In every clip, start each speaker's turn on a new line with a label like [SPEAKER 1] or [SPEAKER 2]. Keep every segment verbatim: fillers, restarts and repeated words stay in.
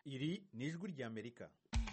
[SPEAKER 1] Iri ni ijwi ry'Amerika.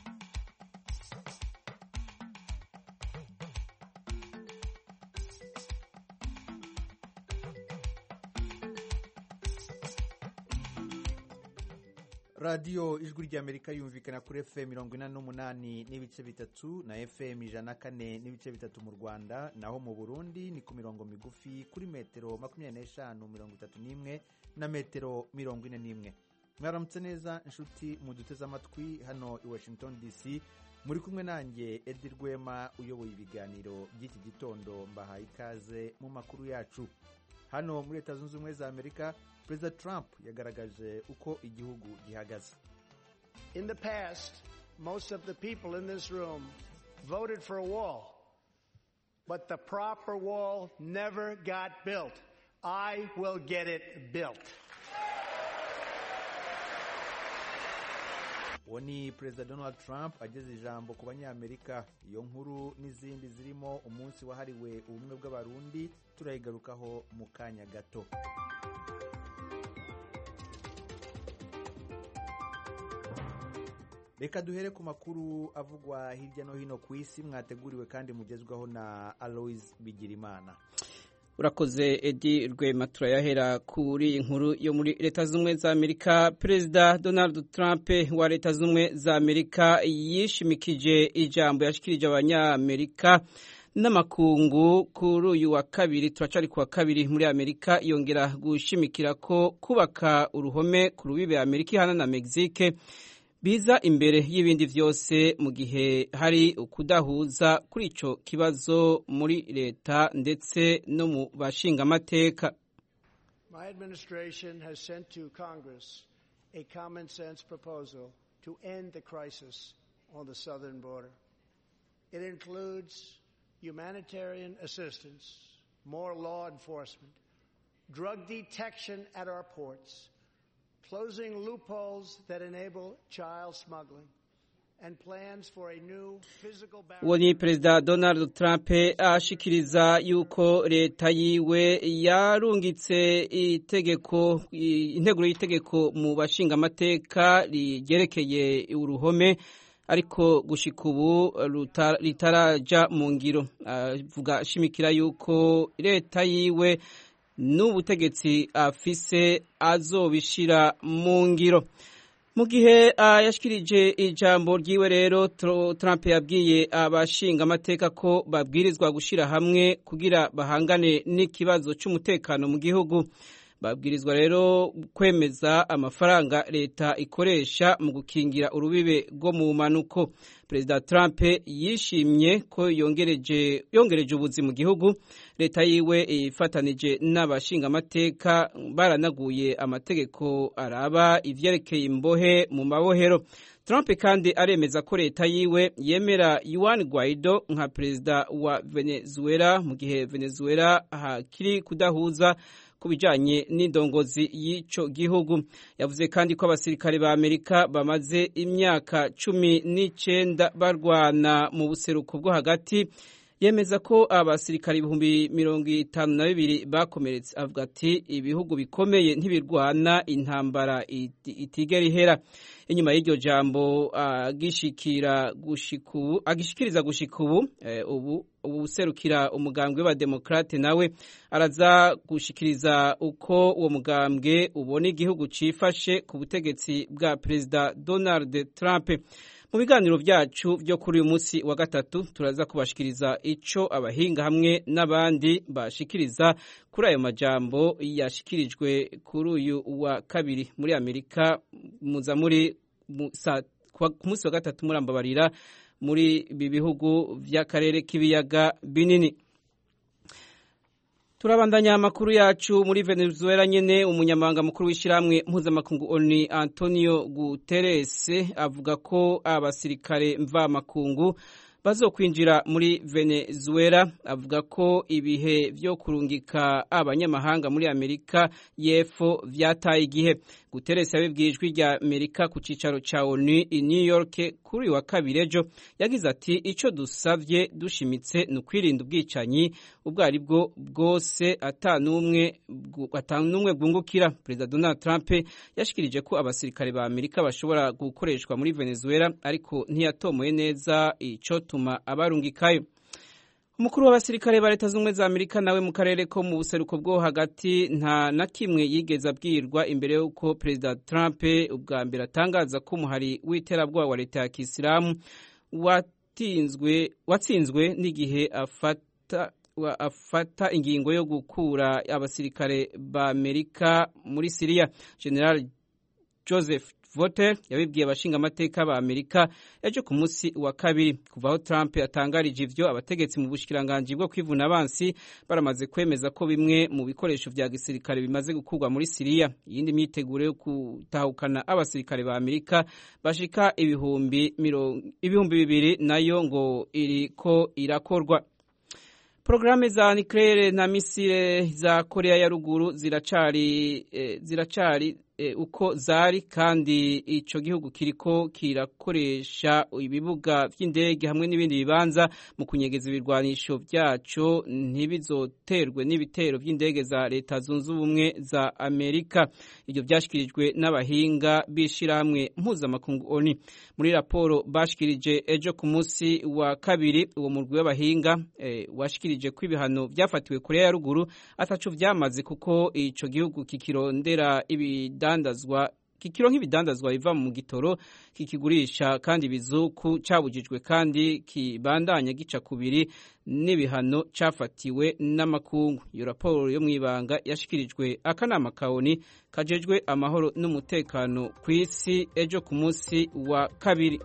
[SPEAKER 1] Radio ijwi ry'Amerika yumvikana kuri F M mirongo inani n'umunani n'ibice bitatu na F M ijana na kane n'ibice bitatu mu Rwanda, naho mu Burundi ni ku mirongo migufi kuri metero makumyabiri n'eshanu mirongo itatu n'imwe na metero mirongo ine n'imwe. Mwaramutse neza inshuti muduteze amatwi hano i Washington D C, muri kumwe nanjye Edi Rwema uyoboye ibiganiro by'iki gitondo. Mbahaye ikaze mu makuru yacu. Hano muri Leta Zunze Ubumwe za Amerika, President Trump yagaragaje uko igihugu gihagaze.
[SPEAKER 2] In the past, most of the people in this room voted for a wall, but the proper wall never got built. I will get it built.
[SPEAKER 1] Woni President Donald Trump ageze ijambo ku banyamerika. Iyo nkuru n'izindi zirimo umunsi wahariwe ubumwe bw'abarundi turayigarukaho mu kanya gato. Reka duhere ku makuru avugwa hirya no hino ku isi, mwateguriwe kandi mugezwaho na Alois Bigirimana.
[SPEAKER 3] Urakoze Edi Rwema. Turayahera kuri inkuru yo muri Leta Zunze za Amerika. Perezida Donald Trump wa Leta Zunze za Amerika yishimikije ijambo yashikirije abanyamerika n'amakungu kuri uyu wa kabiri. Turacari ku wa kabiri muri Amerika, yongera gushimikira ko kubaka uruhome ku rubibe Amerika ihana na Mexique biza imbere y'ibindi vyose mu gihe hari ukudahuza kuri ico kibazo muri leta ndetse no mu bashinga amateka.
[SPEAKER 2] My administration has sent to Congress a common sense proposal to end the crisis on the southern border. It includes humanitarian assistance, more law enforcement, drug detection at our ports, closing loopholes that enable child smuggling, and plans for a new physical barrier.
[SPEAKER 3] Woni President Donald Trump ashikiriza yuko leta yiwe yarungitse itegeko integuro y'itegeko mu bashinga amateka rigerekeye uruhome, ariko gushika ubu ritaraja mu ngiro. Avuga shimikira yuko leta yiwe n'ubutegetsi afise azobishira mu ngiro. Mu gihe uh, yashikirije ijambo ryiwe rero, Trump yabwiye abashinga amateka ko babwirizwa gushira hamwe kugira bahangane n'ikibazo cy'umutekano mu gihugu. Babwirizwa rero kwemeza amafaranga leta ikoresha mu gukingira urubibe rwo mu manuko. President Trump yishimye ko yongereje yongereje ubuzi mu gihugu. Leta yiwe ifatanije n'abashinga amateka baranaguye amategeko araba ivyerekeye imbohe mu mabohero. Trump kandi aremeza ko leta yiwe yemera Juan Guaido nka perezida wa Venezuela mu gihe Venezuela hakiri kudahuza kubijanye n'indongozi y'ico gihugu. Yavuze kandi ko abasirikare ba Amerika bamaze imyaka cumi n'icenda barwana mu buseruko bwo hagati. Yemeza ko abasirikare ibihumbi mirongo itanu na bibiri bakomeretse. Avuga ati ibihugu bikomeye ntibirwana intambara itigera ihera. Inyuma y'iryo jambo agishikira gushiku agishikiriza gushika ubu ubu ubuserukira umugambwe wa Demokrate nawe araza gushikiriza uko uwo mugambwe ubona igihugu cifashe ku butegetsi bwa President Donald Trump. Mu biganiro byacu byo kuri uyu munsi wa gatatu turaza kubashikiriza ico abahinga hamwe n'abandi bashikiriza kuri ayo majambo yashikirijwe kuri uyu wa kabiri muri Amerika. Muza muri ku munsi wa gatatu murambabarira muri ibi bihugu vy'akarere k'ibiyaga binini. Turabandanya amakuru yacu muri Venezuela nyene. Umunyamabanga mukuru w'ishiramwe mpuzamakungu O N U Antonio Guterres avuga ko abasirikare mva makungu bazokwinjira muri Venezuela. Avuga ko ibihe vyo kurungika abanyamahanga muri Amerika y'Epfo vyataye igihe. Guterres yabibwiye ijwi rya Amerika ku cicaro ca ONU i New York kuri wa kabiri ejo, yagize ati ico dusavye dushimitse no kwirinda ubwicanyi ubwo ari bwo bwose atanumwe atanumwe bwungukira. Perezida Donald Trump yashikirije ko abasirikare ba Amerika bashobora gukoreshwa muri Venezuela, ariko ntiyatomoye neza ico tuma abarungikayo. Umukuru w'abasirikare ba Leta z'Ubumwe za Amerika nawe mu karere ko mu buseruko bwo hagati nta na kimwe yigeze abwirwa imbere y'uko Perezida Trump ubwa mbere atangaza ko umuhari w'iterabwoba wa Leta ya Kisilamu watinzwe watsinzwe n'igihe afata afata ingingo yo gukura abasirikare ba Amerika muri Syria. General Joseph Votel yabibwiye abashinga amateka ba Amerika ejo ku munsi wa kabiri. Kuva aho Trump yatangarije ivyo, abategetsi mu bushikiranganje bwo kwivuna abansi baramaze kwemeza ko bimwe mu bikoresho vya gisirikare bimaze gukurwa muri Syria. Iyindi myiteguro yo kutahukana abasirikare ba Amerika bashika ibihumbi ibihumbi bibiri nayo ngo iriko irakorwa. Programe za nucleaire na misile za Korea ya Ruguru ziracari eh, ziracari E, uko zari, kandi ico gihugu kiriko kirakoresha ibibuga vy'indege hamwe n'ibindi bibanza mu kunyegeza ibirwanisho vyaco ntibizoterwe n'ibitero vy'indege za Leta zunze ubumwe za Amerika. Ivyo vyashikirijwe n'abahinga b'ishirahamwe mpuzamakungu ONU muri raporo bashikirije ejo ku munsi wa kabiri. Uwo murwi w'abahinga e, washikirije ko ibihano vyafatiwe Korea ya Ruguru ataco vyamaze, kuko ico gihugu kikirondera ibida Dandazwa kikiro nk'ibidandazwa biva mu gitoro kikigurisha kandi bizuku cabujijwe, kandi kibandanya gica kubiri n'ibihano cafatiwe n'amakungu. Iyo raporo yo mwibanga yashikirijwe akanama kaoni kajejwe amahoro n'umutekano kw'isi ejo ku munsi wa kabiri.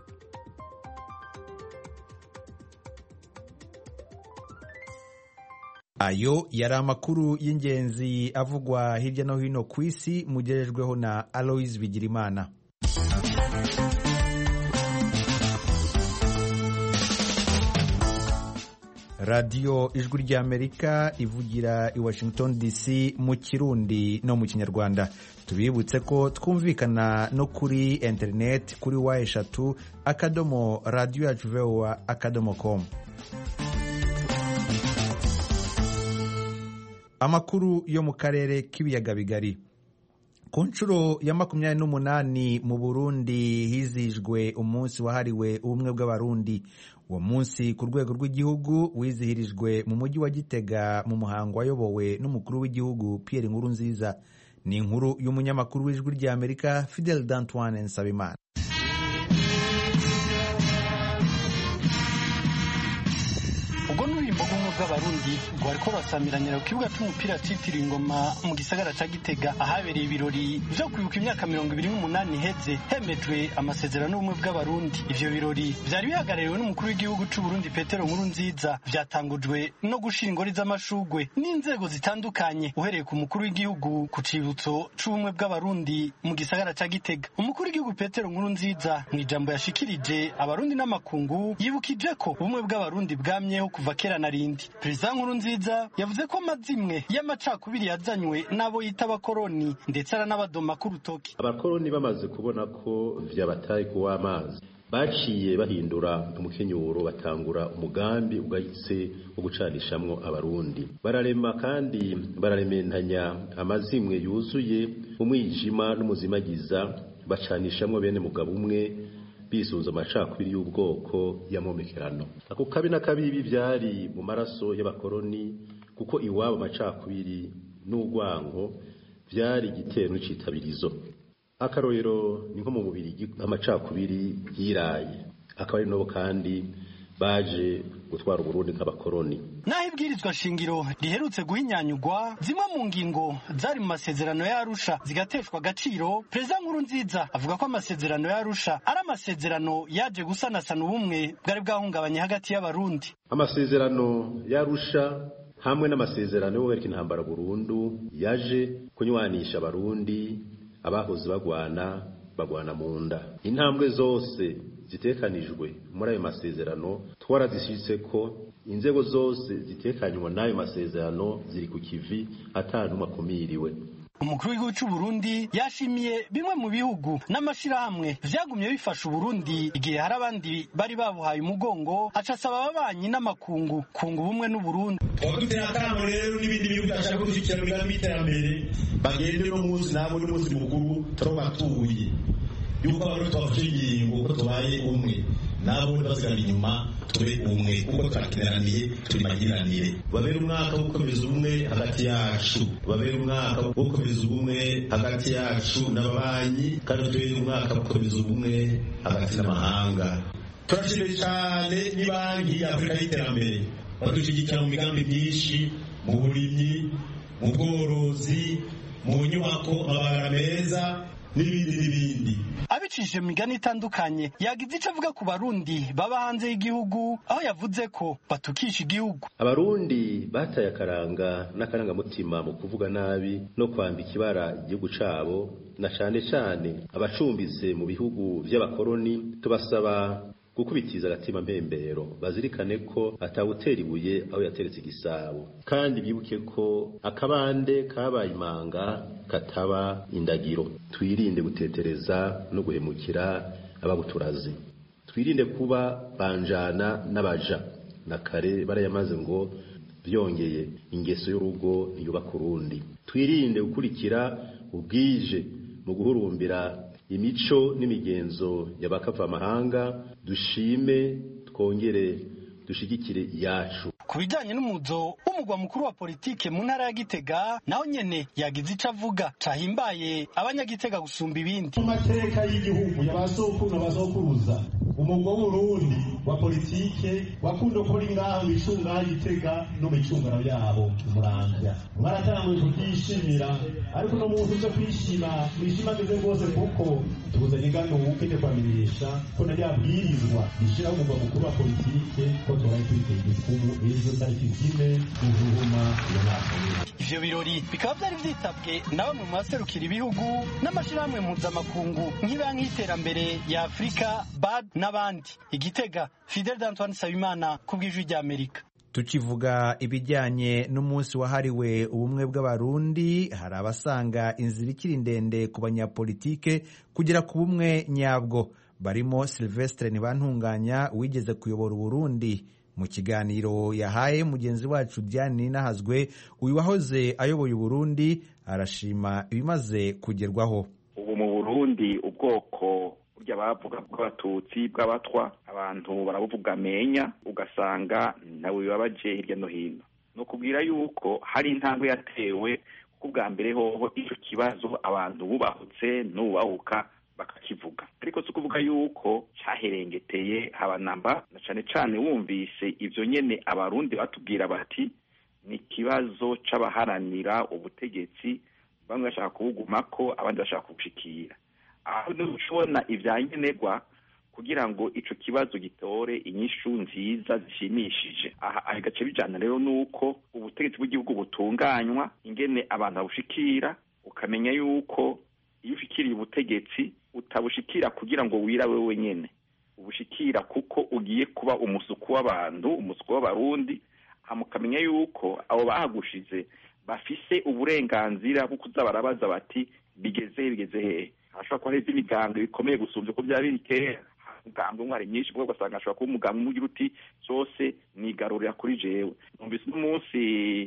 [SPEAKER 1] Ayo yari amakuru y'ingenzi avugwa hirya no hino ku isi, mugerejweho na Alois Bigirimana. Radio Ijwi rya Amerika ivugira i Washington D C mu Kirundi no mu Kinyarwanda. Tubibutse ko twumvikana no kuri internet kuri wa eshatu akadomo radio yacu voa akadomo com. Amakuru yo mu karere k'ibiyaga bigari. Ku nshuro ya makumyabiri n'umunani mu Burundi hizihijwe umunsi wahariwe ubumwe bw'abarundi. Uwo munsi ku rwego rw'igihugu wizihirijwe mu mujyi wa Gitega mu muhango wayobowe n'umukuru w'igihugu Pierre Nkurunziza. Ni inkuru y'umunyamakuru w'Ijwi rya Amerika Fidel D'Antoine Nsabimana.
[SPEAKER 4] Ubwo n'urimbo bw'umwe bw'abarundi rwariko basamiranyira ku kibuga c'umupira citiriwe Ingoma mu gisagara ca Gitega, ahabereye ibirori vyo kwibuka imyaka mirongo ibiri n'umunani iheze hemejwe amasezerano y'ubumwe bw'abarundi. Ivyo birori vyari bihagarariwe n'umukuru w'igihugu c'u Burundi Petero Nkurunziza, vyatangujwe no gushira ingori z'amashugwe n'inzego zitandukanye, uhereye ku mukuru w'igihugu ku cibutso c'ubumwe bw'abarundi mu gisagara ca Gitega. Umukuru w'igihugu Petero Nkurunziza mu ijambo yashikirije abarundi n'amakungu yibukije ko ubumwe bw'abarundi bwamyeho kuva kera na rindi. Perezida Nkurunziza yavuze ko amazimwe y'amacakubiri yazanywe n'abo yita abakoroni ndetse aranabadoma ku rutoki.
[SPEAKER 5] Abakoroni bamaze kubona ko vyabataye kuwa amazi, baciye bahindura umukenyuro, batangura umugambi ugayitse wo gucanishamwo abarundi. Bararema kandi bararementanya amazimwe yuzuye umwijima n'umuzimagiza, bacanishamwo bene mugabo umwe bisuza amacakubiri y'ubwoko yamomekerano. Ako kabi na kabibi byari mu maraso y'abakoroni, kuko iwabo amacakubiri n'ugwango byari igitero citabirizo. Akarorero ni nko mu mubiri amacakubiri yiraye, akaba ari nobo kandi baje gutwara Burundi nk'abakoroni.
[SPEAKER 4] Naho ibwirizwa shingiro riherutse guhinyanyugwa, zimwe mu ngingo zari mu masezerano ya Arusha zigateshwa agaciro, Perezida Nkurunziza avuga ko amasezerano ya Arusha ari amasezerano yaje gusanasana ubumwe bwari bwahungabanye hagati y'abarundi.
[SPEAKER 5] Amasezerano ya Arusha hamwe n'amasezerano yo guhagarika intambara Burundu yaje kunywanisha abarundi abahoze bagwana bagwana mu nda. Intambwe zose zitekanijwe muri ayo masezerano twarazishitse ko inzego zose zitekanywa n'ayo masezerano ziri ku kivi atanumwe akumiriwe.
[SPEAKER 4] Umukuru w'igihugu cy'u Burundi yashimiye bimwe mu bihugu n'amashirahamwe vyagumye bifasha Burundi igihe hari abandi bari babuhaye umugongo, acasaba ababanyi n'amakungu kunga ubumwe n'u Burundi.
[SPEAKER 6] Twagutera akamo rero n'ibindi bihugu byashaka gushyigikira imigambi y'iterambere bagende no munsi nabo n'umunsi mukuru turabatuye yuko abantu twafashe ingingo ko tubaye umwe nabo basigara inyuma tube umwe kuko twakirananiye turi magiranire. Babere umwaka wo gukomeza ubumwe hagati yacu, babere umwaka wo gukomeza ubumwe hagati yacu n'ababanyi, kandi tubere umwaka wo gukomeza ubumwe hagati n'amahanga. Turashimye cyane n'ibanki ya Afurika y'iterambere badushyigikira mu migambi myinshi, mu burimyi, mu bworozi, mu nyubako, amabara meza n'ibindi n'ibindi.
[SPEAKER 4] Abicishije mu migani itandukanye yagize icyo avuga ku barundi baba hanze y'igihugu, aho yavuze ko batukisha igihugu.
[SPEAKER 5] Abarundi bataye akaranga n'akarangamutima mu kuvuga nabi no kwambika ibara igihugu cabo, na cane cane abacumbitse mu bihugu vy'abakoroni. Tubasaba gukubitiza agatima mpembero, bazirikane ko atawutera ibuye aho yateretse igisabo, kandi bibuke ko akabande kabaye imanga kataba indagiro. Twirinde gutetereza no guhemukira ababuturazi, twirinde kuba banjana n'abaja, na kare barayamaze ngo byongeye ingeso y'urugo ntiyubaka urundi. Twirinde gukurikira ubwije mu guhurumbira imico n'imigenzo y'abakava amahanga, dushime twongere dushigikire yacu.
[SPEAKER 4] Ku bijyanye n'umuzo w'umugwa mukuru wa politike mu ntara ya Gitega, naho nyene yagize ico avuga cahimbaye abanyagitega gusumba ibindi.
[SPEAKER 6] Mu mateka y'igihugu y'abasokuru n'abasokuruza, umugwa w'Urundi wa politike wakunda kuri ngaho bishunga Gitega no micungano yabo Muramvya. Mwaratanguye kubyishimira, ariko no muntu cyo kwishima mwishimageze rwose kuko tuzanye gano ukete kwamirisha ko nari abwirizwa gishira umugwa mukuru wa politike ko turaye kwitega ikumu ejo tariki zine kuhuma y'umwaka.
[SPEAKER 4] Ivyo birori bikaba byari vyitabwe na bamwe mu baserukira ibihugu n'amashirahamwe mpuzamakungu nk'ibanki y'iterambere ya Afurika B A D n'abandi. Igitega, Fidel Antoine Sabimana ku bw'ijwi rya Amerika.
[SPEAKER 1] Tukivuga ibijyanye n'umunsi wahariwe ubumwe bw'abarundi, hari abasanga inzira ikiri ndende ku banyapolitike kugera ku bumwe nyabwo. Barimo Sylvestre Ntibantunganya wigeze kuyobora Uburundi. Mu kiganiro yahaye mugenzi wacu Diane Ninahazwe, uyu wahoze ayoboye Uburundi arashima ibimaze kugerwaho.
[SPEAKER 7] Ubu mu Burundi ubwoko burya bavuga bw'abatutsi bw'abatwa abantu barabuvuga menya, ugasanga nawe bibabaje hirya no hino. No kubwira yuko hari intambwe yatewe kuko bwa mbere hoho icyo kibazo abantu bubahutse n'ubahuka bakakivuga, ariko si ukuvuga yuko cyaherengeteye habanamba, na cane cane wumvise ivyo nyene abarundi batubwira bati ni ikibazo c'abaharanira ubutegetsi, bamwe bashaka kubugumako abandi bashaka kubushikira. Aho ntushobona ivyankenerwa kugira ngo ico kibazo gitore inyishu nziza zishimishije. Aha agace bijana rero nuko ubutegetsi bw'igihugu butunganywa, ingene abantu babushikira, ukamenya yuko iyo ushikiriye ubutegetsi utabushikira kugira ngo wira wewe nyene, ubushikira kuko ugiye kuba umusuku w'abantu, umusuku w'abarundi, hamukamenya yuko abo bahagushize bafise uburenganzira bwo kuza barabaza bati bigeze bigeze hehe. Hashobora kuba hari imigambi bikomeye gusumvya ko byaba biri kera, umugambi umwe ari myinshi bwo ugasanga hashobora kuba umugambi umwe ugira uti zose nigarurira kuri jewe. Numvise n'umunsi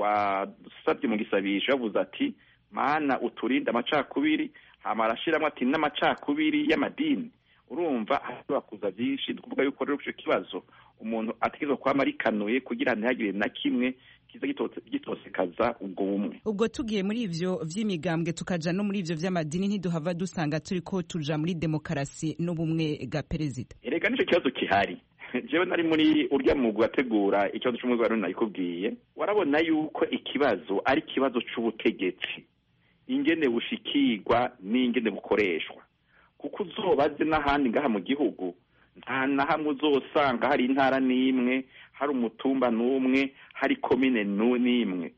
[SPEAKER 7] wasabye mu gisabisho yavuze ati mana uturinde amacakubiri, hama arashiramwo ati n'amacakubiri y'amadini. Urumva hashobora kuza byinshi, tukuvuga yuko rero ico kibazo umuntu ategerezwa kwama arikanuye kugira ntihagire na kimwe kiza gitosekaza ubwo bumwe.
[SPEAKER 8] Ubwo tugiye muri ivyo vy'imigambwe tukaja no muri ivyo vy'amadini, ntiduhava dusanga turiko tuja muri demokarasi n'ubumwe ga perezida.
[SPEAKER 7] Erega nico kibazo kihari. Jewe nari muri urya mu gutegura ikibazo cy'umwe bwa none nakubwiye, warabona yuko ikibazo ari kibazo c'ubutegetsi, ingene bushikirwa n'ingene bukoreshwa. Kuko uzobaze n'ahandi ngaha mu gihugu nta na hamwe uzosanga hari intara n'imwe, hari umutumba n'umwe, hari komine n'imwe.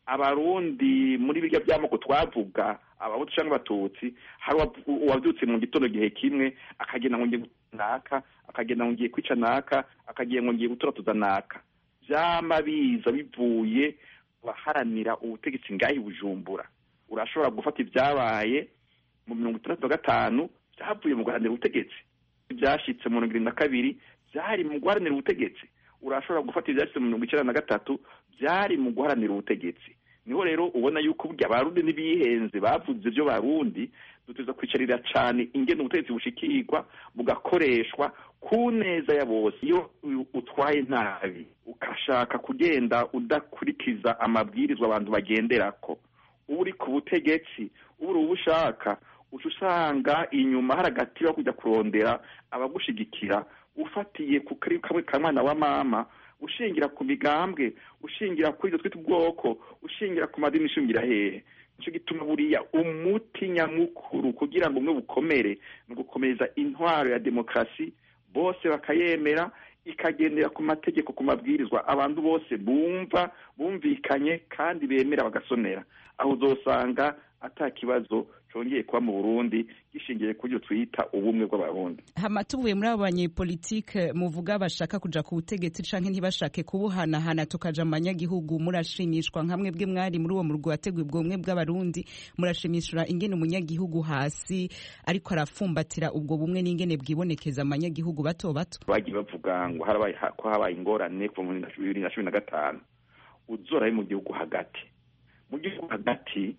[SPEAKER 7] Abarundi muri birya by'amoko twavuga, abahutu cyangwa abatutsi, hari uwabyutse mu gitondo gihe kimwe akagenda ngo naka akagenda ngo ngiye kwica naka akagiye ngo ngiye guturatuza naka vyama biza bivuye baharanira ubutegetsi ngahi Bujumbura. Urashobora gufata ibyabaye mu mirongo itandatu na gatanu byavuye mu guharanira ubutegetsi, ibyashitse mu mirongo irindwi na kabiri byari mu guharanira ubutegetsi. Urashobora gufata ibyashitse mu mirongo icenda na gatatu byari mu guharanira ubutegetsi. Niho rero ubona yuko burya abarundi n'ibihenze bavuze ibyo barundi duteza kwicarira cyane ingene ubutegetsi bushikirwa bugakoreshwa ku neza ya bose. Iyo utwaye nabi ukashaka kugenda udakurikiza amabwirizwa abantu bagenderako, uri ku butegetsi uri ubushaka ushusanga inyuma hari agatiba kujya kurondera abagushigikira ufatiye ku kamwe kamwana wa mama, ushingira ku migambwe, ushingira kuri ibyo twita ubwoko, ushingira ku madini, ushingira hehe. Nicyo gituma buriya umuti nyamukuru kugira ngo umwe bukomere ni ugukomeza intwaro ya demokarasi, bose bakayemera, ikagendera ku mategeko, ku mabwirizwa, abantu bose bumva bumvikanye kandi bemera bagasonera. Aho uzosanga ata kibazo congeye kuba mu Burundi gishingiye kuri twita ubumwe bw'abarundi.
[SPEAKER 8] Hama tuvuye muri abo banyepolitike muvuga bashaka kuja ku butegetsi canke ntibashake kubuhanahana tukaja mu banyagihugu, murashimishwa nkamwe bwe mwari muri uwo murwi wateguye ubwo bumwe bw'abarundi, murashimishura ingene umunyagihugu hasi ariko arafumbatira ubwo bumwe n'ingene bwibonekeza mu banyagihugu bato bato? Bagiye bavuga ngo harabaye ko habaye ingorane kuva mu bibiri na cumi na gatanu. Uzoraye mu gihugu hagati, mu gihugu hagati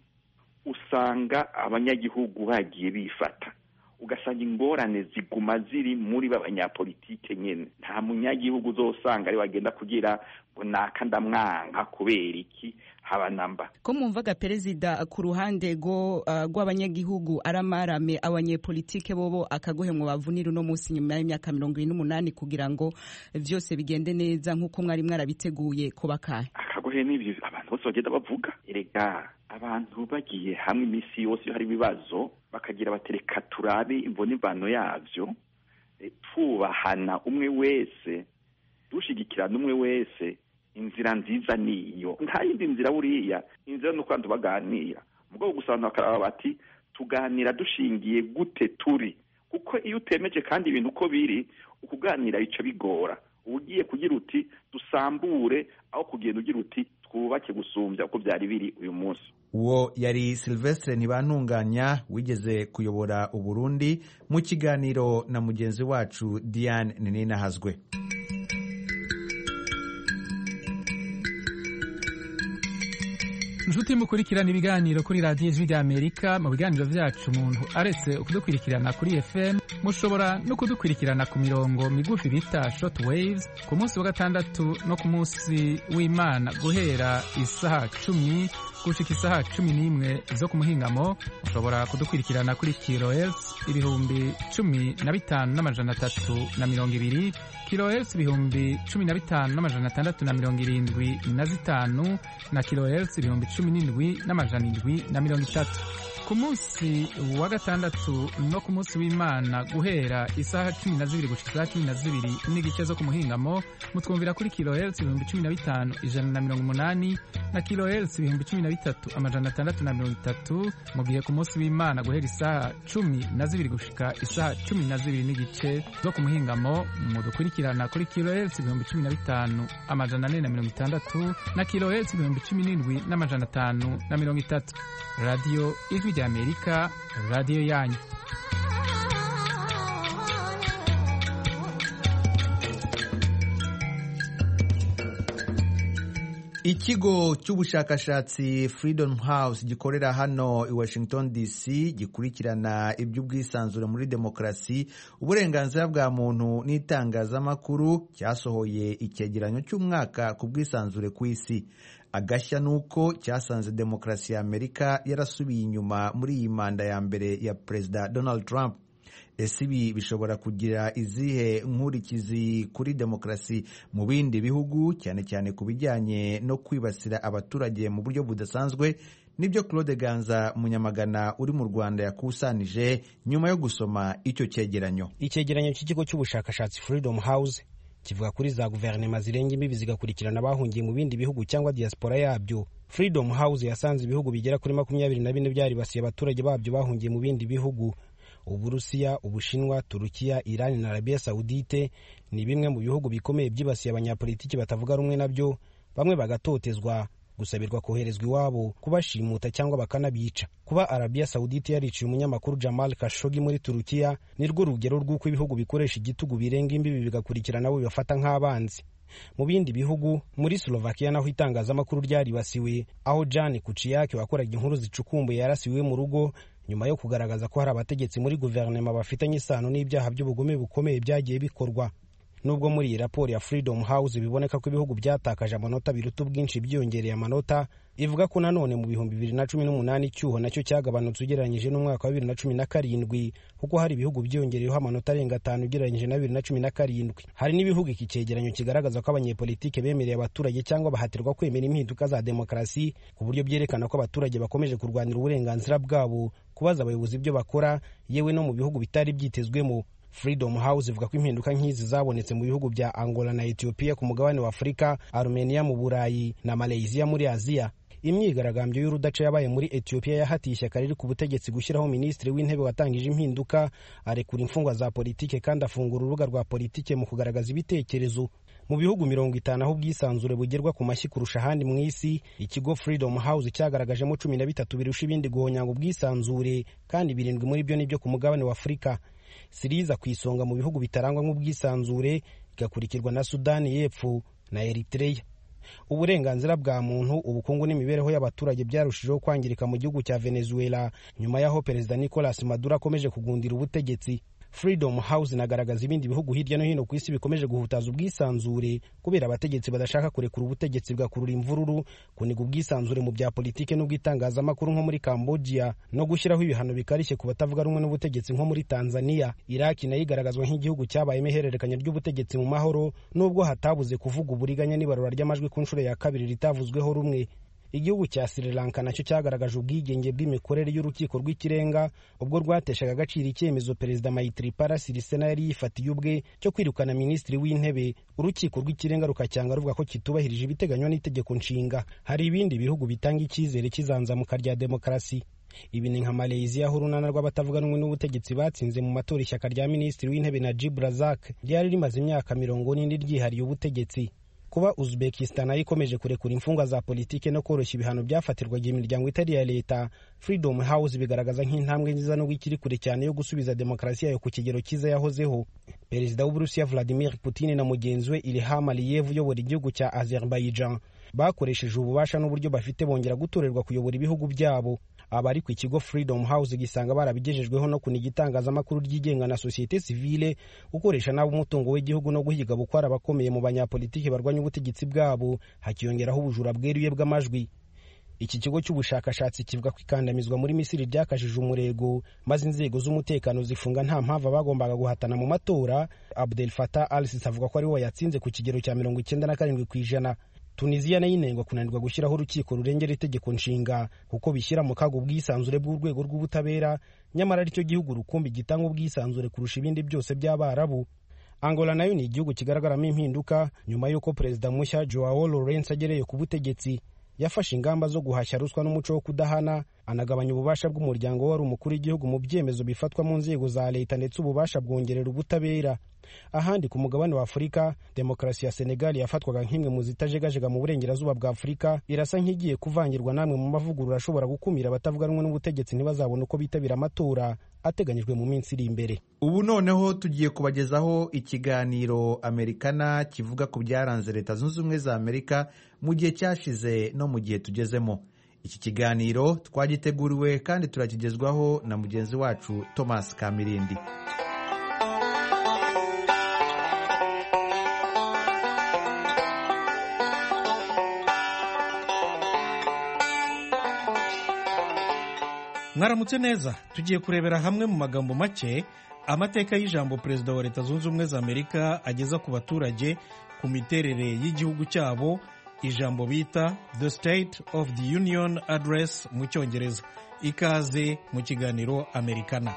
[SPEAKER 8] usanga abanyagihugu bagiye bifata, ugasanga ingorane ziguma ziri muri b'abanyapolitike nyene. Nta munyagihugu uzosanga ari wagenda kugira ngo naka ndamwanka kubera iki haba namba. Ko mumvaga perezida ku ruhande go rw'abanyagihugu uh, aramarame abanyepolitike bobo akagohemwe bavunira no munsi nyuma y'imyaka mirongo ine n'umunani kugira ngo vyose bigende neza nkuko mwari mwarabiteguye ko bakahe. Akagohe n'ibyo abantu bose bagenda bavuga, erega abantu bagiye hamwe imisi yose iyo hari ibibazo bakagira batereka turabe imboni imvano yavyo, twubahana umwe wese, dushigikirana umwe wese. Inzira nziza niyo, nta yindi nzira buriya. Inzira nuko abantu baganira, mugabo gusa abantu bakaraba bati tuganira dushingiye gute turi, kuko iyo utemeje kandi ibintu uko biri ukuganira bica bigora. Ugiye kugira uti dusambure aho kugenda ugira uti twubake gusumbya uko byari biri uyu munsi.
[SPEAKER 1] Uwo yari Sylvestre Ntibantunganya wigeze kuyobora Uburundi mu kiganiro na mugenzi wacu Diane Ninahazwe.
[SPEAKER 9] Nshuti mukurikirana ibiganiro kuri radiyo Ijwi ry'Amerika. Mu biganiro vyacu umuntu aretse kudukurikirana kuri F M, mushobora no kudukurikirana ku mirongo migufi bita short waves ku munsi wa gatandatu no ku munsi w'Imana guhera isaha cumi gushika isaha cumi n'imwe zo ku muhingamo. Mushobora kudukurikirana kuri kilohertz ibihumbi cumi na bitanu n'amajana atatu na mirongo ibiri, kilohertz ibihumbi cumi na bitanu n'amajana atandatu na mirongo irindwi na zitanu, na kilohertz ibihumbi cumi n'indwi n'amajana indwi na mirongo itatu. Ku munsi wa gatandatu no ku munsi w'Imana guhera isaha cumi na zibiri gushika isaha cumi na zibiri n'igice zo ku muhingamo, mutwumvira kuri kilohertz ibihumbi cumi na bitanu ijana na mirongo umunani, na kilohertz ibihumbi cumi na bitatu amajana atandatu na mirongo itatu. Mu gihe ku munsi w'Imana guhera isaha cumi na zibiri gushika isaha cumi na zibiri n'igice zo ku muhingamo, mudukurikirana kuri kilohertz ibihumbi cumi na bitanu amajana ane na mirongo itandatu, na kilohertz ibihumbi cumi n'indwi n'amajana atanu na mirongo itatu. Radio Ijwi ry'Amerika, radio yanyu.
[SPEAKER 1] Ikigo cy'ubushakashatsi Freedom House gikorera hano i Washington D C gikurikirana iby'ubwisanzure muri demokarasi, uburenganzira bwa muntu n'itangazamakuru cyasohoye icyegeranyo cy'umwaka ku bwisanzure ku isi. Agashya nuko cyasanze demokarasi ya Amerika yarasubiye inyuma muri iyi manda ya mbere ya Perezida Donald Trump. Ese ibi bishobora kugira izihe nkurikizi kuri demokarasi mu bindi bihugu, cyane cyane ku bijyanye no kwibasira abaturage mu buryo budasanzwe? Nibyo Claude Ganza Munyamagana uri mu Rwanda yakusanije nyuma yo gusoma icyo cyegeranyo.
[SPEAKER 10] Icyegeranyo cy'ikigo cy'ubushakashatsi Freedom House kivuga kuri za guverinoma zirenga imbibi zigakurikirana abahungiye mu bindi bihugu cyangwa diaspora yabyo. Freedom House yasanze ibihugu bigera kuri makumyabiri na bine byaribasiye abaturage babyo bahungiye mu bindi bihugu. Uburusiya, Ubushinwa, Turukiya, Irani na Arabia Saudite ni bimwe mu bihugu bikomeye byibasiye abanyapolitiki batavuga rumwe nabyo, bamwe bagatotezwa, gusabirwa koherezwa iwabo, kubashimuta cyangwa bakanabica. Kuba Arabia Saudite yariciye umunyamakuru Jamal Khashoggi muri Turukiya ni rwo rugero rw'uko ibihugu bikoresha igitugu birenga imbibi bigakurikirana abo bibafata nk'abanzi. Mu bindi bihugu, muri Slovakia naho itangazamakuru ryaribasiwe, aho Jan Kuciak wakoraga inkuru zicukumbuye yarasiwe mu rugo nyuma yo kugaragaza ko hari abategetsi muri guverinoma bafitanye isano n'ibyaha by'ubugome bukomeye byagiye bikorwa. Nubwo muri iyi raporo ya Freedom House biboneka ko ibihugu byatakaje amanota biruta ubwinshi byiyongereye amanota, ivuga ko nanone mu bihumbi bibiri na cumi n'umunani icyuho nacyo cyagabanutse ugereranyije n'umwaka wa bibiri na cumi na karindwi, kuko hari ibihugu byiyongereyeho amanota arenga atanu ugereranyije na bibiri na cumi na karindwi. Hari n'ibihugu iki cyegeranyo kigaragaza ko abanyepolitike bemereye abaturage cyangwa bahatirwa kwemera impinduka za demokarasi, ku buryo byerekana ko abaturage bakomeje kurwanira uburenganzira bwabo, kubaza abayobozi ibyo bakora, yewe no mu bihugu bitari byitezwemo. Freedom House ivuga ko impinduka nk'izi zabonetse mu bihugu bya Angola na Ethiopia ku mugabane wa Afurika, Armenia mu Burayi na Malaysia muri Aziya. Imyigaragambyo y'urudaca yabaye muri Ethiopia yahatiye ishyaka riri ku butegetsi gushyiraho minisitiri w'intebe watangije impinduka, arekura imfungwa za politike kandi afungura urubuga rwa politike mu kugaragaza ibitekerezo. Mu bihugu mirongo itanu aho ubwisanzure bugerwa ku mashyi kurusha ahandi mu isi, ikigo Freedom House cyagaragajemo cumi na bitatu birusha ibindi guhonyanga ubwisanzure, kandi birindwi muri byo nibyo ku mugabane wa Afurika. Siriza ku isonga mu bihugu bitarangwa nk'ubwisanzure, igakurikirwa na Sudani y'Epfo na Eritrea. Uburenganzira bwa muntu, ubukungu n'imibereho y'abaturage byarushijeho kwangirika mu gihugu cya Venezuela nyuma y'aho Perezida Nicolas Maduro akomeje kugundira ubutegetsi. Freedom House inagaragaza ibindi bihugu hirya no hino ku isi bikomeje guhutaza ubwisanzure kubera abategetsi badashaka kurekura ubutegetsi bwakurura imvururu, kuniga ubwisanzure mu bya politike n'ubwitangazamakuru nko muri Cambodia, no gushyiraho ibihano bikarishye ku batavuga rumwe n'ubutegetsi nko muri Tanzania. Iraki nayo igaragazwa nk'igihugu cyabayemo ihererekanya ry'ubutegetsi mu mahoro, nubwo hatabuze kuvuga uburiganya n'ibarura ry'amajwi ku nshuro ya kabiri ritavuzweho rumwe. Igihugu cya Sri Lanka nacyo cyagaragaje ubwigenge bw'imikorere y'urukiko rw'ikirenga ubwo rwateshaga agaciro icyemezo Perezida Maithripala Sirisena yari yifatiye ubwe cyo kwirukana minisitiri w'intebe, urukiko rw'ikirenga rukacyanga ruvuga ko kitubahirije ibiteganywa n'itegeko nshinga. Hari ibindi bihugu bitanga icyizere cy'izanzamuka rya demokarasi. Ibi ni nka Malaysia, aho urunana rw'abatavuga rumwe n'ubutegetsi batsinze mu matora ishyaka rya minisitiri w'intebe Najib Razak ryari rimaze imyaka mirongo n'ine ryihariye ubutegetsi. Kuba Uzbekistan nayo ikomeje kurekura imfungwa za politike no koroshya ibihano byafatirwaga imiryango itari ya leta, Freedom House bigaragaza nk'intambwe nziza n'ubwo ikiri kure cyane yo gusubiza demokarasi yayo ku kigero cyiza yahozeho. Perezida w'Uburusiya Vladimir Putin na mugenzi we Ilham Aliyev uyobora igihugu cya Azerbaijan bakoresheje ububasha n'uburyo bafite bongera gutorerwa kuyobora ibihugu byabo. Abari ku ikigo Freedom House gisanga barabigejejweho no kuniga itangazamakuru ryigenga na societe civile, gukoresha nabo umutungo w'igihugu no guhiga bukwara abakomeye mu banyapolitiki barwanya ubutegetsi bwabo, hakiyongeraho ubujura bweruye bw'amajwi. Iki kigo cy'ubushakashatsi kivuga ko ikandamizwa muri Misiri ryakajije umurego, maze inzego z'umutekano zifunga nta mpamvu bagombaga guhatana mu matora. Abdel Fattah al-Sisi avuga ko ari we yatsinze ku kigero cya mirongo icyenda na karindwi ku ijana. Tunisia nayo inengwa kunanirwa gushyiraho urukiko rurengera itegeko nshinga kuko bishyira mu kago ubwisanzure bw'urwego rw'ubutabera, nyamara aricyo gihugu rukumbi gitanga ubwisanzure kurusha ibindi byose by'Abarabu. Angola nayo ni igihugu kigaragaramo impinduka nyuma y'uko Perezida mushya Joao Lourenço agereye ku butegetsi. Yafashe ingamba zo guhashya ruswa n'umuco wo kudahana, anagabanya ububasha bw'umuryango wari umukuru w'igihugu mu byemezo bifatwa mu nzego za leta, ndetse ububasha bwongerera ubutabera. Ahandi ku mugabane wa Afurika, demokarasi ya Senegal yafatwaga nk'imwe mu zitajegajega mu burengerazuba bwa Afurika irasa nk'igiye kuvangirwa namwe mu mavugurura ashobora gukumira abatavuga rumwe n'ubutegetsi ntibazabone uko bitabira amatora ateganyijwe mu minsi iri imbere.
[SPEAKER 1] Ubu noneho tugiye kubagezaho ikiganiro Amerikana kivuga ku byaranze Leta Zunze Ubumwe za Amerika mu gihe cyashize no mu gihe tugezemo. Iki kiganiro twagiteguriwe kandi turakigezwaho na mugenzi wacu Thomas Kamirindi.
[SPEAKER 11] Mwaramutse neza. Tugiye kurebera hamwe mu magambo make amateka y'ijambo Perezida wa Leta Zunze Ubumwe za Amerika ageza ku baturage ku miterere y'igihugu cyabo, ijambo bita The State of the Union Address mu Cyongereza. Ikaze mu kiganiro Amerikana.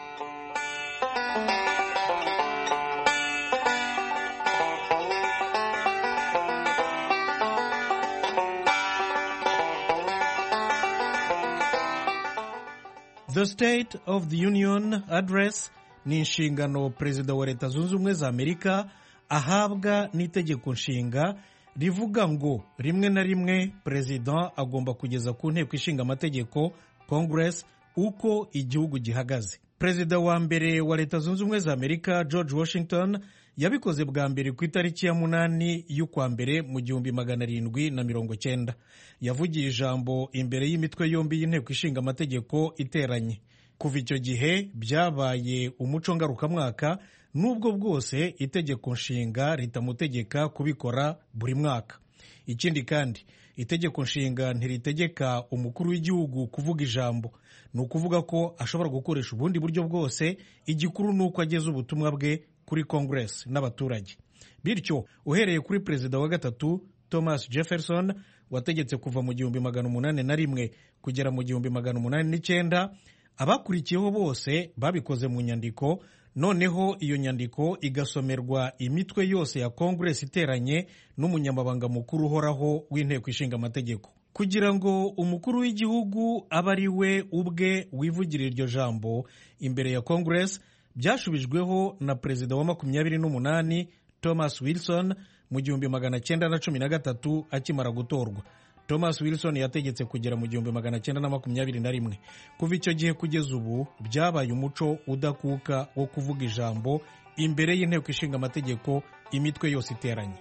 [SPEAKER 11] The State of the Union Address ni inshingano perezida wa leta zunze ubumwe za amerika ahabwa n'itegeko nshinga rivuga ngo rimwe na rimwe perezida agomba kugeza ku nteko ishinga amategeko Congress uko igihugu gihagaze. Perezida wa mbere wa leta zunze ubumwe za amerika George Washington yabikoze bwa mbere ku itariki ya munani y'ukwa mbere mu gihumbi magana arindwi na mirongo cyenda. Yavugiye ijambo imbere y'imitwe yombi y'inteko ishinga amategeko iteranye. Kuva icyo gihe byabaye umuco ngarukamwaka, nubwo bwose itegeko nshinga ritamutegeka kubikora buri mwaka. Ikindi kandi itegeko nshinga ntiritegeka umukuru w'igihugu kuvuga ijambo, ni ukuvuga ko ashobora gukoresha ubundi buryo bwose, igikuru ni uko ageza ubutumwa bwe kuri Congress n'abaturage. Bityo uhereye kuri perezida wa gatatu Thomas Jefferson wategetse kuva mu gihumbi magana umunani na rimwe kugera mu gihumbi magana umunani n'icyenda, abakurikiyeho bose babikoze mu nyandiko, noneho iyo nyandiko igasomerwa imitwe yose ya Congress iteranye n'umunyamabanga mukuru uhoraho w'inteko ishinga amategeko. Kugira ngo umukuru w'igihugu abe ari we ubwe wivugira iryo jambo imbere ya Congress, byashubijweho na perezida wa makumyabiri n'umunani Thomas Wilson mu gihumbi magana cyenda na cumi na gatatu akimara gutorwa. Thomas Wilson yategetse kugera mu gihumbi magana cyenda na makumyabiri na rimwe. Kuva icyo gihe kugeza ubu byabaye umuco udakuka wo kuvuga ijambo imbere y'inteko ishinga amategeko imitwe yose iteranye.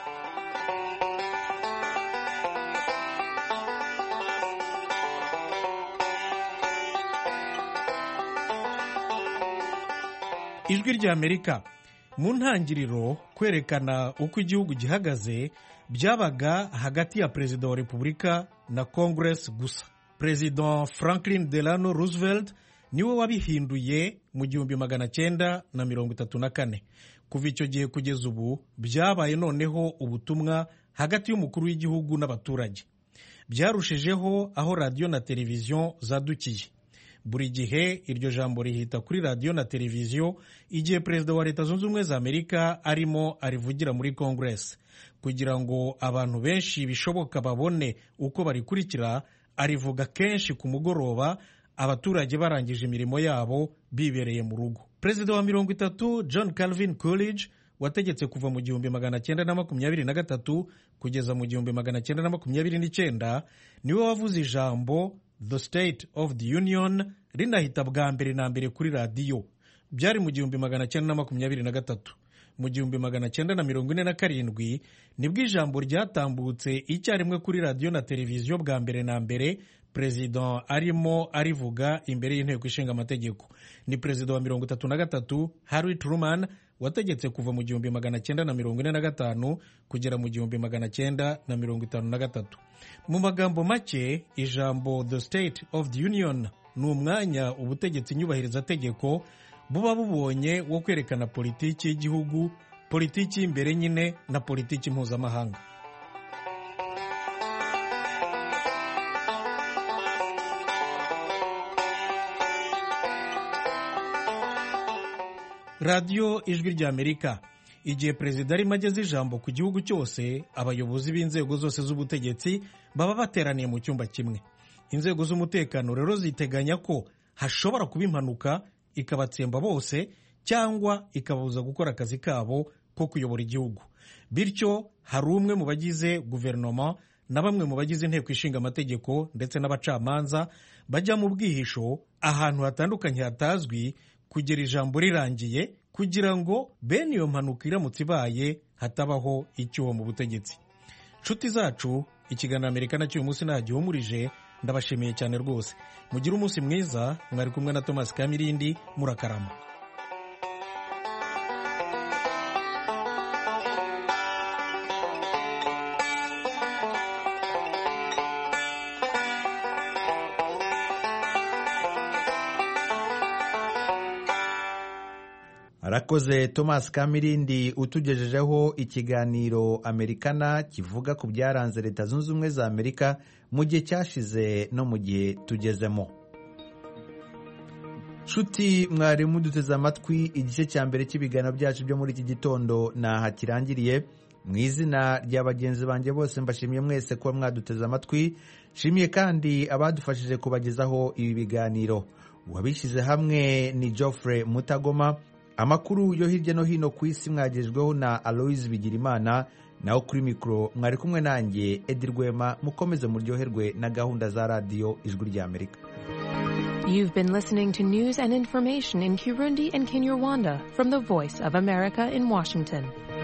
[SPEAKER 11] Ijwi rya Amerika. Mu ntangiriro kwerekana uko igihugu gihagaze byabaga hagati ya perezida wa repubulika na Congress gusa. Perezida Franklin Delano Roosevelt niwe wabihinduye mu gihumbi magana cyenda na mirongo itatu na kane. Kuva icyo gihe kugeza ubu byabaye noneho ubutumwa hagati y'umukuru w'igihugu n'abaturage. Byarushijeho aho radiyo na televiziyo zadukiye. Buri gihe iryo jambo rihita kuri radiyo na televiziyo igihe perezida wa leta zunze ubumwe za amerika arimo arivugira muri Congress. Kugira ngo abantu benshi bishoboka babone uko barikurikira, arivuga kenshi ku mugoroba, abaturage barangije imirimo yabo bibereye mu rugo. Perezida wa mirongo itatu John Calvin Coolidge wategetse kuva mu gihumbi magana cyenda na makumyabiri na gatatu kugeza mu gihumbi magana cyenda na makumyabiri n'icyenda niwe wavuze ijambo The State of the Union rinahita bwa mbere na mbere kuri radiyo. Byari mu gihumbi magana cyenda na makumyabiri na gatatu. Mu gihumbi magana cyenda na mirongo ine na karindwi nibwo ijambo ryatambutse icyarimwe kuri radiyo na televiziyo bwa mbere na mbere perezida arimo arivuga imbere y'inteko ishinga amategeko. Ni perezida wa mirongo itatu na gatatu Harry Truman wategetse kuva mu gihumbi magana cyenda na mirongo ine na gatanu kugera mu gihumbi magana cyenda na mirongo itanu na gatatu. Mu magambo make, ijambo The State of the Union ni umwanya ubutegetsi nyubahiriza tegeko buba bubonye wo kwerekana politiki y'igihugu, politiki y'imbere nyine na politiki mpuzamahanga. Radiyo Ijwi rya Amerika. Igihe perezida arimo ageza ijambo ku gihugu cyose, abayobozi b'inzego zose z'ubutegetsi baba bateraniye mu cyumba kimwe. Inzego z'umutekano rero ziteganya ko hashobora kuba impanuka ikabatsemba bose cyangwa ikababuza gukora akazi kabo ko kuyobora igihugu. Bityo hari umwe mu bagize guverinoma na bamwe mu bagize inteko ishinga amategeko ndetse n'abacamanza bajya mu bwihisho ahantu hatandukanye hatazwi kugera ijambo rirangiye, kugira ngo bene iyo mpanuka iramutse ibaye hatabaho icyuho mu butegetsi. Nshuti zacu, ikiganiro Amerika na cy'uyu munsi nagihumurije. Ndabashimiye cyane rwose. Mugire umunsi mwiza. Mwari kumwe na Thomas Kamirindi. Murakarama.
[SPEAKER 1] Arakoze Thomas Kamirindi utugejejeho ikiganiro Amerikana kivuga ku byaranze Leta Zunze Ubumwe za Amerika mu gihe cyashize no mu gihe tugezemo. Shuti mwari muduteze amatwi, igice cya mbere cy'ibiganiro byacu byo muri iki gitondo naha kirangiriye. Mu izina rya bagenzi banjye bose mbashimiye mwese kuba mwaduteze amatwi. Shimiye kandi abadufashije kubagezaho ibi biganiro. uwabishyize hamwe ni Geoffrey Mutagoma. Amakuru yo hirya no hino ku isi mwagejweho na Aloise Bigirimana, naho kuri mikoro mwari kumwe nanjye Edi Rwema. Mukomeze muryoherwe na gahunda za radiyo Ijwi ry'Amerika.
[SPEAKER 12] You've been listening to news and information in Kirundi and Kinyarwanda from the Voice of America in Washington.